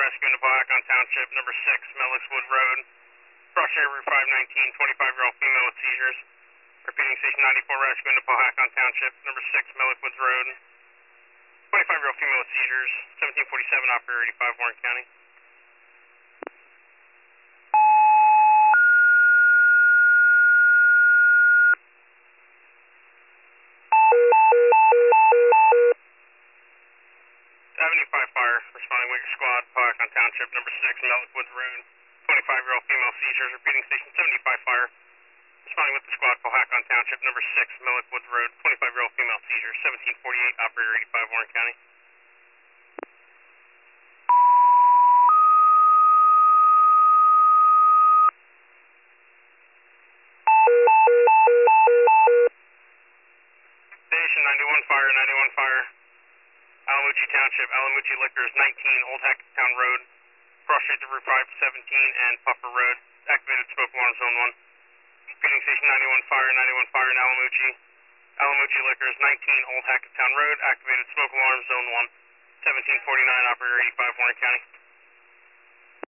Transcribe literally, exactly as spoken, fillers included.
rescue into Powhatan Township, number six, Mellickswood Road. Cross area Route five nineteen, twenty-five-year-old female with seizures. Repeating, station ninety-four rescue into Powhatan Township, number six, Mellickswood Road. twenty-five-year-old female with seizures, seventeen forty-seven, operator eighty-five, Warren County. Avenue five Fire, responding with your squad, Powhatan Township, number six, Mellickswood Road. twenty-five-year-old female seizures, repeating, station seventy-five Fire. Responding with the squad, Powhatan Township, number six, Mellickswood Road. twenty-five-year-old female seizures, seventeen forty-eight, operator eighty-five, Warren County. Station ninety-one Fire, ninety-one Fire. Alamucci Township, Alamucci Liquors, nineteen, Old Hackettstown Road. Cross street to Route five seventeen and Puffer Road. Activated smoke alarm zone one. Repeating, station ninety-one Fire, ninety-one Fire in Alamucci. Alamucci Liquors, nineteen, Old Hackettstown Road. Activated smoke alarm zone one. seventeen forty-nine, operator eighty-five, Warren County.